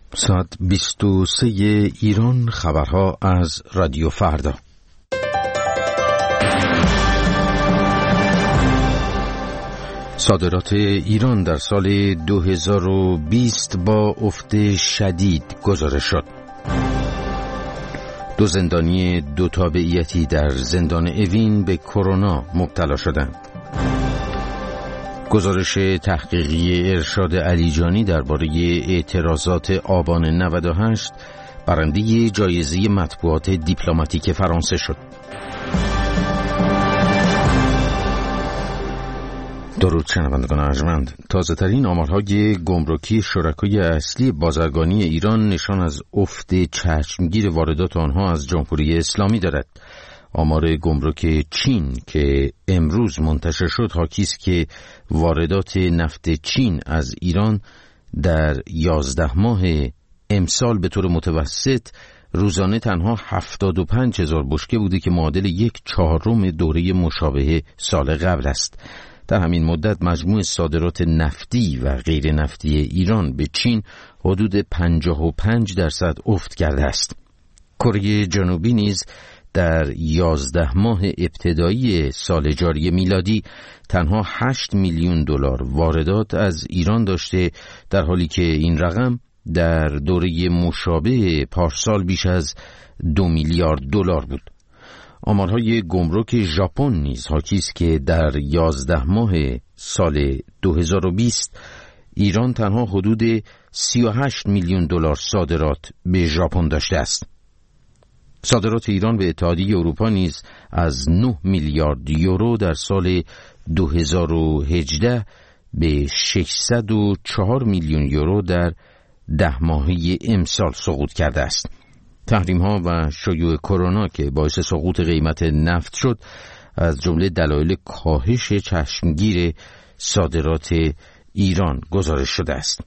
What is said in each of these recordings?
ساعت 23 ایران. خبرها از رادیو فردا. صادرات ایران در سال 2020 با افت شدید گزارش شد. 2 زندانی 2 تابعیتی در زندان اوین به کرونا مبتلا شدند. گزارش تحقیقی ارشاد علیجانی درباره اعتراضات آبان 98 برنده جایزه مطبوعات دیپلماتیک فرانسه شد. درود شنوندگان ارجمند. تازه‌ترین آمارهای گمرکی شرکای اصلی بازرگانی ایران نشان از افت چشمگیر واردات آنها از جمهوری اسلامی دارد. آمار گمرک چین که امروز منتشر شد حاکی است که واردات نفت چین از ایران در 11 ماه امسال به طور متوسط روزانه تنها 75,000 بشکه بوده که معادل 1/4 دوره مشابه سال قبل است. در همین مدت مجموع صادرات نفتی و غیر نفتی ایران به چین حدود 55% افت کرده است. کره جنوبی نیز در 11 ماه ابتدایی سال جاری میلادی تنها 8 میلیون دلار واردات از ایران داشته، در حالی که این رقم در دوره مشابه پارسال بیش از 2 میلیارد دلار بود. آمارهای گمرک ژاپن نیز حاکی است که در 11 ماه سال 2020 ایران تنها حدود 38 میلیون دلار صادرات به ژاپن داشته است. صادرات ایران به اتحادیه اروپا نیز از 9 میلیارد یورو در سال 2018 به 604 میلیون یورو در 10 ماهه امسال سقوط کرده است. تحریم‌ها و شیوع کرونا که باعث سقوط قیمت نفت شد از جمله دلایل کاهش چشمگیر صادرات ایران گزارش شده است.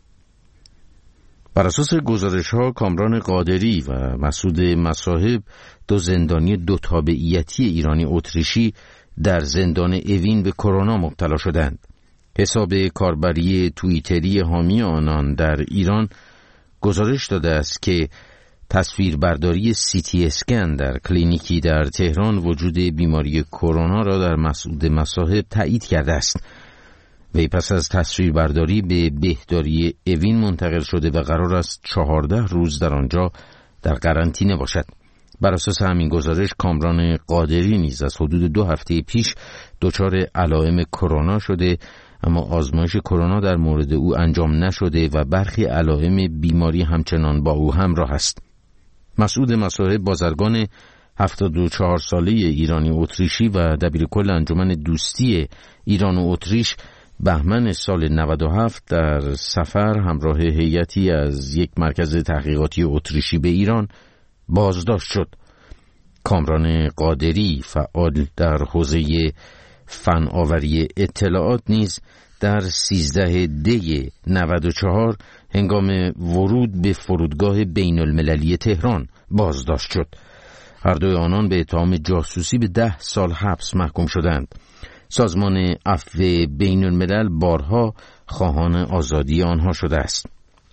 بر اساس گزارش‌ها کامران قادری و مسعود مصاحب 2 زندانی 2 تابعیتی ایرانی اتریشی در زندان اوین به کرونا مبتلا شدند. حساب کاربری توییتری حامی آنان در ایران گزارش داده است که تصویربرداری CT اسکن در کلینیکی در تهران وجود بیماری کرونا را در مسعود مصاحب تایید کرده است. وی پس از تصویربرداری به بهداری اوین منتقل شده و قرار است 14 روز در آنجا در قرنطینه باشد. بر اساس همین گزارش کامران قادری نیز از حدود 2 هفته پیش دچار علائم کرونا شده، اما آزمایش کرونا در مورد او انجام نشده و برخی علائم بیماری همچنان با او همراه است. مسعود مصاحب بازرگان 74 ساله ایرانی اتریشی و دبیرکل انجمن دوستی ایران و اتریش بهمن سال 97 در سفر همراه هیئتی از یک مرکز تحقیقاتی اتریشی به ایران بازداشت شد. کامران قادری فعال در حوزه فناوری اطلاعات نیز در 13 دی 94 هنگام ورود به فرودگاه بین المللی تهران بازداشت شد. هر دوی آنان به اتهام جاسوسی به 10 سال حبس محکوم شدند. سازمان عفو بین الملل بارها خواهان آزادی آنها شده است.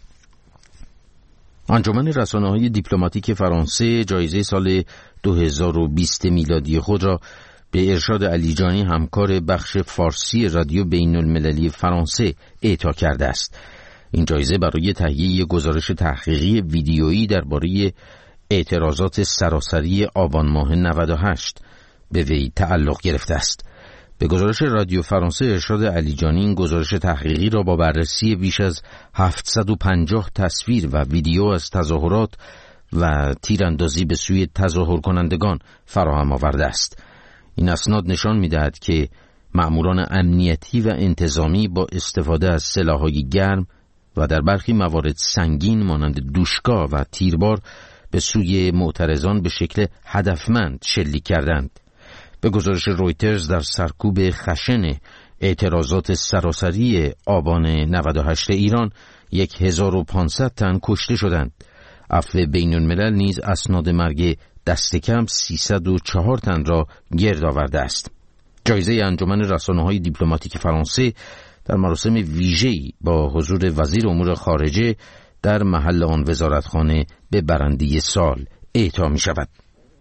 انجمن رسانه‌های دیپلماتیک فرانسه جایزه سال 2020 میلادی خود را به ارشاد علیجانی همکار بخش فارسی رادیو بین المللی فرانسه اعطا کرده است. این جایزه برای تهیه گزارش تحقیقی ویدیویی درباره اعتراضات سراسری آبان ماه 98 به وی تعلق گرفته است. به گزارش رادیو فرانسه ارشاد علیجانی این گزارش تحقیقی را با بررسی بیش از 750 تصویر و ویدیو از تظاهرات و تیراندازی به سوی تظاهر کنندگان فراهم آورده است. این اسناد نشان می‌دهد که مأموران امنیتی و انتظامی با استفاده از سلاح‌های گرم و در برخی موارد سنگین مانند دوشکا و تیربار به سوی معترضان به شکل هدفمند شلیک کردند. به گزارش رویترز در سرکوب خشن اعتراضات سراسری آبان 98 ایران 1500 تن کشته شدند. عفو بین الملل نیز اسناد مرگ دست کم 304 تن را گرد آورده است. جایزه انجمن رسانه‌های دیپلماتیک فرانسه در مراسم ویژه‌ای با حضور وزیر امور خارجه در محل آن وزارتخانه به برنده سال اعطا می شود.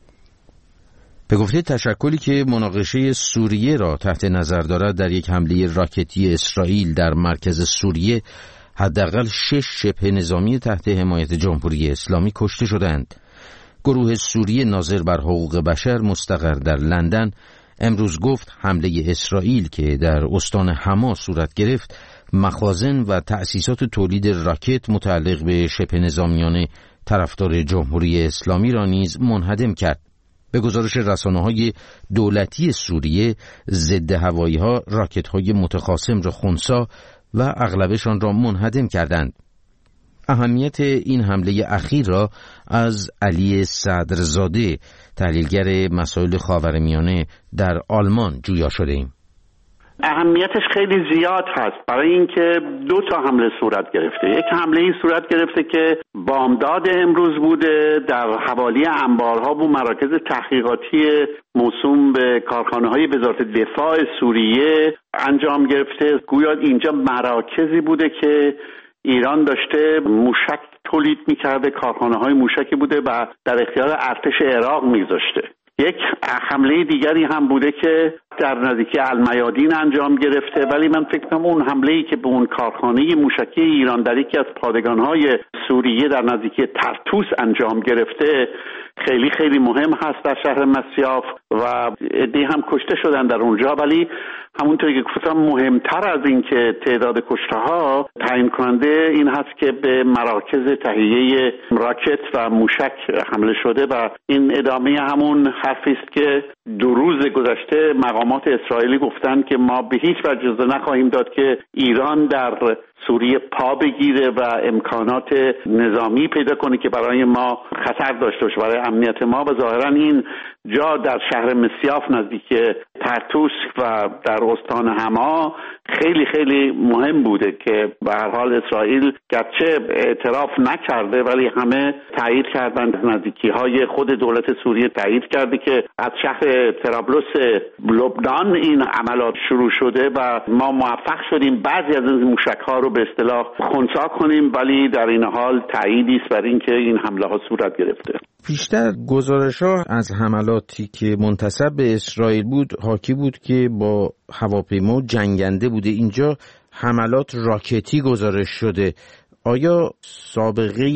به گفته تشکلی که مناقشه سوریه را تحت نظر دارد، در یک حمله راکتی اسرائیل در مرکز سوریه حداقل 6 شبه نظامی تحت حمایت جمهوری اسلامی کشته شدند. گروه سوریه ناظر بر حقوق بشر مستقر در لندن امروز گفت حمله اسرائیل که در استان حما صورت گرفت مخازن و تأسیسات تولید راکت متعلق به شبه نظامیان طرفدار جمهوری اسلامی را نیز منهدم کرد. به گزارش رسانه‌های دولتی سوریه، ضد هوایی‌ها راکت‌های متخاصم را خنثی و اغلبشان را منهدم کردند. اهمیت این حمله اخیر را از علی صدرزاده، تحلیلگر مسائل خاورمیانه در آلمان جویا شده ایم. اهمیتش خیلی زیاد هست، برای اینکه 2 حمله صورت گرفته. یک حمله ای صورت گرفته که بامداد امروز بوده، در حوالی انبارها و مراکز تحقیقاتی موسوم به کارخانه‌های وزارت دفاع سوریه انجام گرفته. گویا اینجا مراکزی بوده که ایران داشته موشک تولید می‌کرده، کارخانه‌های موشکی بوده و در اختیار ارتش عراق می‌گذاشته. یک حمله دیگری هم بوده که در نزدیکی المیادین انجام گرفته، ولی من فکر کنم اون حمله‌ای که به اون کارخانه موشکی ایران در یکی از پادگان‌های سوریه در نزدیکی ترتوس انجام گرفته خیلی خیلی مهم هست در شهر مسیاف و عده‌ای هم کشته شدن در اونجا. ولی همونطوری که گفتم مهمتر از این که تعداد کشته‌ها تعیین کننده این هست که به مراکز تهیه راکت و موشک حمله شده و این ادامه همون حرفی است که 2 روز گذشته مقامات اسرائیلی گفتن که ما به هیچ وجه اجازه نخواهیم داد که ایران در سوریه پا بگیره و امکانات نظامی پیدا کنه که برای ما خطر داشته باشه، برای امنیت ما. و ظاهرا این جا در شهر مسیاف نزدیک ترتوس و در استان حما خیلی خیلی مهم بوده که به هر حال اسرائیل گرچه اعتراف نکرده ولی همه تایید کردند، نزدیکی‌های خود دولت سوریه تایید کرده که از شهر طرابلس لبنان این عملات شروع شده و ما موفق شدیم بعضی از این موشک‌ها رو به اصطلاح خنثی کنیم، ولی در این حال تاییدی است بر اینکه این حمله‌ها صورت گرفته. پیشتر گزارش‌ها از حملاتی که منتسب به اسرائیل بود حاکی بود که با هواپیما جنگنده بوده. اینجا حملات راکتی گزارش شده. آیا سابقه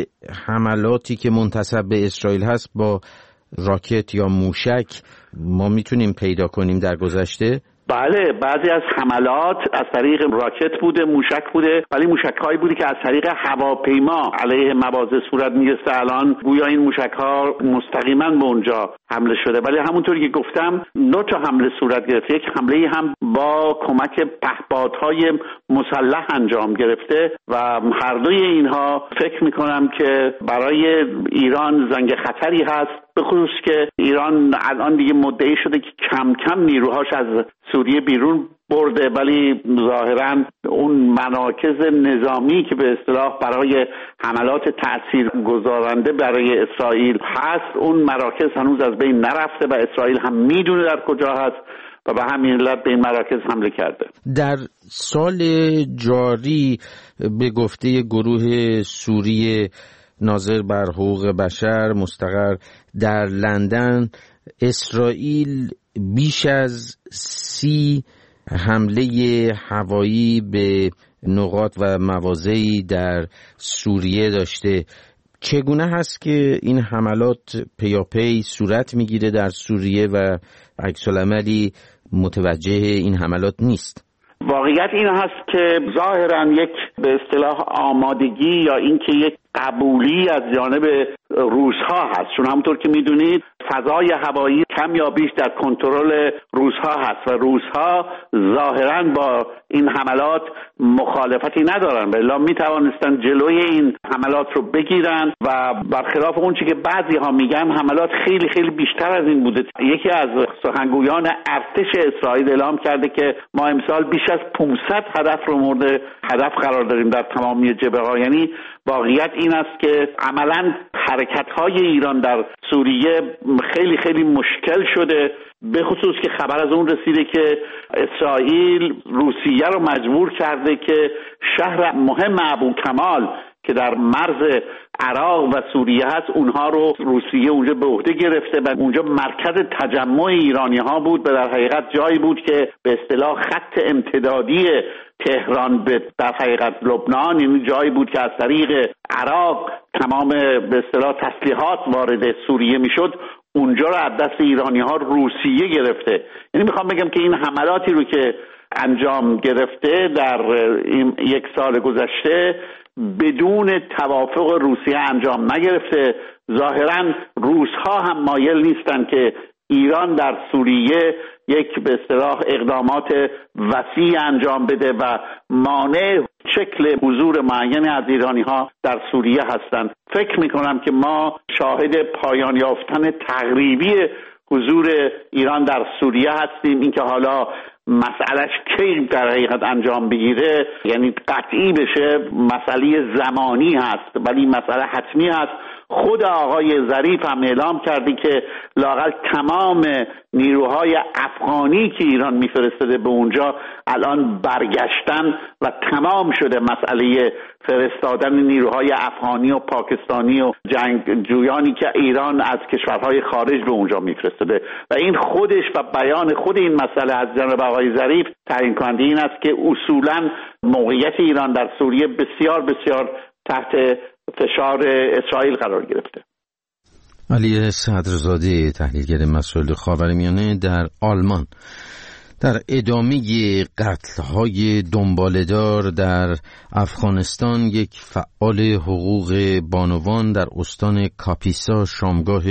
حملاتی که منتسب به اسرائیل هست با راکت یا موشک ما میتونیم پیدا کنیم در گذشته؟ بله، بعضی از حملات از طریق راکت بوده، موشک بوده، ولی موشک‌هایی بوده که از طریق هواپیما علیه مواضع صورت می‌گرفته. الان گویا این موشک‌ها مستقیما به اونجا حمله شده، ولی همونطوری که گفتم 2 حمله صورت گرفته. یک حمله هم با کمک پهپادهای مسلح انجام گرفته و هر دوی اینها فکر می‌کنم که برای ایران زنگ خطری هست، به خصوص که ایران الان دیگه مدعی شده که کم کم نیروهاش از سوریه بیرون برده، ولی ظاهراً اون مراکز نظامی که به اصطلاح برای حملات تاثیرگذارنده برای اسرائیل هست، اون مراکز هنوز از بین نرفته و اسرائیل هم میدونه در کجا هست و به همین علت به این مراکز حمله کرده. در سال جاری به گفته گروه سوریه ناظر بر حقوق بشر مستقر در لندن، اسرائیل بیش از 30 حمله هوایی به نقاط و مواضعی در سوریه داشته. چگونه هست که این حملات پیاپی صورت میگیره در سوریه و عکس العملی متوجه این حملات نیست؟ واقعیت این هست که ظاهراً یک به اصطلاح آمادگی یا اینکه یک قبولی از جانب روس‌ها هست، چون همونطور که میدونید فضای هوایی کم یا بیش در کنترل روس‌ها هست و روس‌ها ظاهراً با این حملات مخالفتی ندارن، الا میتوانستن جلوی این حملات رو بگیرن و برخلاف اون چیزی که بعضی‌ها میگن حملات خیلی خیلی بیشتر از این بوده. یکی از سخنگویان ارتش اسرائیل اعلام کرده که ما امسال بیش از 500 هدف رو مورد هدف قرار داریم در تمامی جبهه‌ها. یعنی واقعیت این است که عملاً حرکت‌های ایران در سوریه خیلی خیلی مشکل شده، به خصوص که خبر از اون رسیده که اسرائیل روسیه رو مجبور کرده که شهر مهم ابو کمال که در مرز عراق و سوریه هست، اونها رو روسیه اونجا به عهده گرفته و اونجا مرکز تجمع ایرانی ها بود و در حقیقت جایی بود که به اصطلاح خط امتدادی تهران به در حقیقت لبنان، یعنی جایی بود که از طریق عراق تمام به اصطلاح تسلیحات وارد سوریه میشد. اونجا رو از دست ایرانی ها روسیه گرفته. یعنی میخوام بگم که این حملاتی رو که انجام گرفته در این یک سال گذشته بدون توافق روسیه انجام نگرفته. ظاهرا روس‌ها هم مایل نیستن که ایران در سوریه یک به اصطلاح اقدامات وسیع انجام بده و مانع شکل حضور معینی از ایرانی‌ها در سوریه هستند. فکر می‌کنم که ما شاهد پایان یافتن تقریبی حضور ایران در سوریه هستیم. اینکه حالا مسئلهش کی در حقیقت انجام بگیره، یعنی قطعی بشه، مسئله زمانی هست، ولی مسئله حتمی هست. خود آقای ظریف هم اعلام کردی که لااقل تمام نیروهای افغانی که ایران میفرستاده به اونجا الان برگشتن و تمام شده مسئله فرستادن نیروهای افغانی و پاکستانی و جنگجویانی که ایران از کشورهای خارج به اونجا میفرستاده و این خودش و بیان خود این مسئله از جناب آقای ظریف تعیین کننده این است که اصولا موقعیت ایران در سوریه بسیار بسیار تحت فشار اسرائیل قرار گرفته. علی صدرزاده، تحلیلگر مسائل خاورمیانه در آلمان، در ادامه قتل‌های دنباله‌دار در افغانستان یک فعال حقوق بانوان در استان کاپیسا شامگاه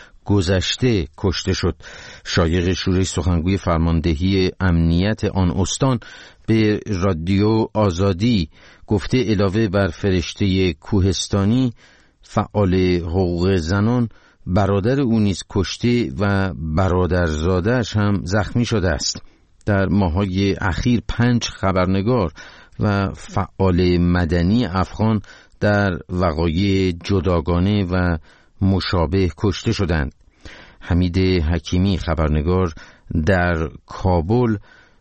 گذشته کشته شد. شایق شورای سخنگوی فرماندهی امنیت آن استان به رادیو آزادی گفته علاوه بر فرشته کوهستانی، فعال حقوق زنان، برادر او نیز کشته و برادرزاده‌اش هم زخمی شده است. در ماه‌های اخیر 5 خبرنگار و فعال مدنی افغان در وقایع جداگانه و مشابه کشته شدند. حمید حکیمی، خبرنگار در کابل،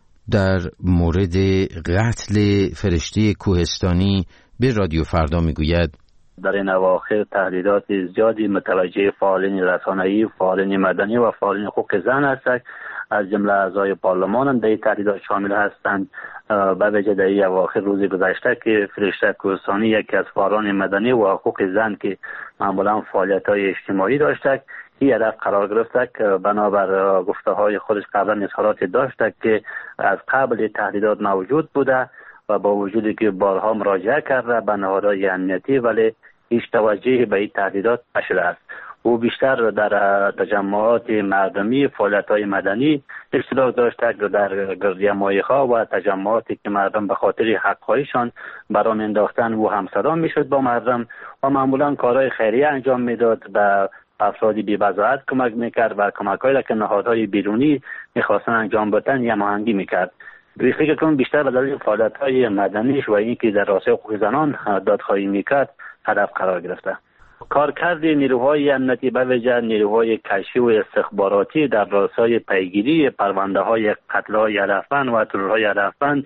در مورد قتل فرشته کوهستانی به رادیو فردا میگوید: در این اواخر تهدیدات زیادی متوجه فعالین رسانه‌ای، فعالین مدنی و فعالین حقوق زن هستند. از جمله اعضای پارلمان هم در این تهدیدات شامل هستند. به ویژه در این اواخر روز گذشته که فرشته کوهستانی یکی از فعالان مدنی و حقوق زن که معمولا فعالیت‌های اجتماعی داشته، این هدف قرار گرفته که بنابر گفته‌های خودش قبلا اظهارات داشته که از قبل تهدیدات موجود بوده و با وجودی که بارها مراجعه کرده به نهادهای امنیتی ولی هیچ توجهی به این تهدیدات نشده است. او بیشتر در تجمعات مردمی، فعالیت‌های مدنی اشتراک داشته که در گردیمایی‌ها و تجمعاتی که مردم به خاطر حق‌هایشان برام انداختن و همصدا میشد با مردم و معمولا کارهای خیریه انجام میداد، به افرادی بی‌بضاعت کمک میکرد و کمک‌هایی که نهادهای بیرونی میخواستن انجام بدن یا هماهنگی میکرد. فکر کنم بیشتر به دلیل فعالیت‌های مدنیش و اینکه در راستای حقوق زنان دادخواهی میکرد هدف قرار گرفته. کارکرد نیروهای امنیتی به ویژه نیروهای کشفی و استخباراتی در راستای پیگیری پرونده‌های قتل‌های هدفمند و ترورهای هدفمند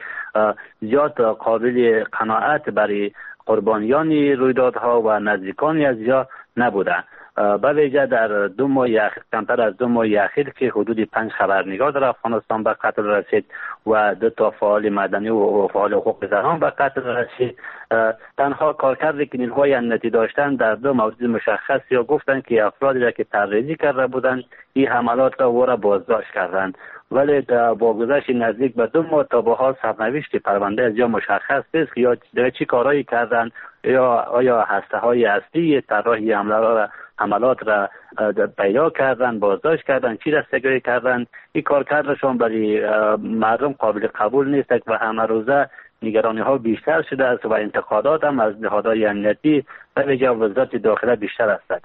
زیاد قابل قناعت برای قربانیان رویدادها و نزدیکانی از یا نبوده. به ویژه در 2 ماه اخیر، کمتر از 2 ماه اخیر که حدود 5 خبرنگار در افغانستان به قتل رسید و 2 تا فعال مدنی و فعال حقوق زنان به قتل رسید، تنها کارکردی که نیروهای امنیتی داشتن در 2 مورد مشخص یا گفتن که افرادی را که تحریضی کرده بودند این حملات را بازداشت کردند، ولی با گذشت نزدیک به 2 ماه تا به حال سرنوشت پرونده از یا مشخص نیست که یا چی کارهایی کردند یا آیا هسته‌های اصلی طراحی حملات را پیدا کردن، بازداشت کردن، چی رستگاری کردن. این کارکردشون برای مردم قابل قبول نیست و همه روزه نگرانی ها بیشتر شده است و انتقادات هم از نهادهای امنیتی و ویژه وزارت داخله بیشتر است.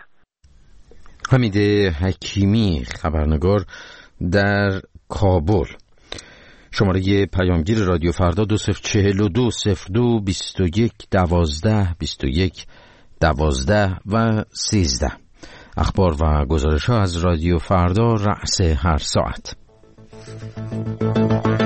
حمید حکیمی، خبرنگار در کابل. شماره پیامگیر رادیو فردا 2042 02 21 12 21 12 و 13. اخبار و گزارش ها از رادیو فردا رأس هر ساعت.